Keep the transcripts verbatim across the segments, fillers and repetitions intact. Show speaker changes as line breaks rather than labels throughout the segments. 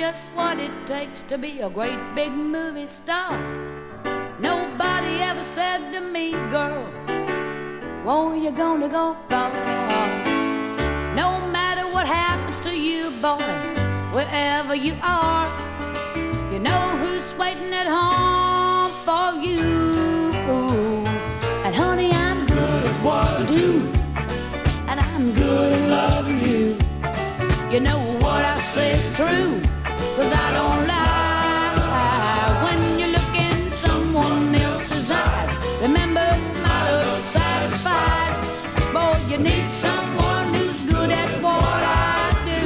just what it takes to be a great big movie star. Nobody ever said to me, girl, where you gonna go far? No matter what happens to you, boy, wherever you are, you know who's waiting at home for you. And honey, I'm good at what I do, and I'm good at loving you. You know what I say is true, 'cause I don't lie. When you look in someone else's eyes, remember my love satisfies. Boy, you need someone who's good at what I do.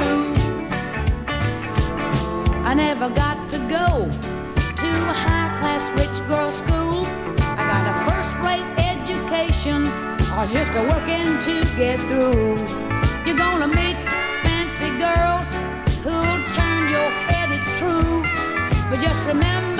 I never got to go to a high-class rich girl school. I got a first-rate education, or just a working to get through. You're gonna meet fancy girls who'll turn your head, it's true. But just remember